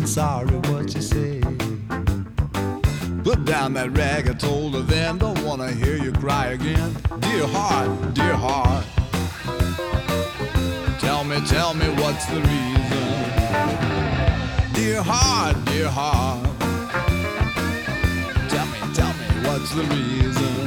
sorry what you say. Put down that rag, I told her then. Don't wanna hear you cry again. Dear heart, dear heart, tell me what's the reason. Dear heart, tell me what's the reason.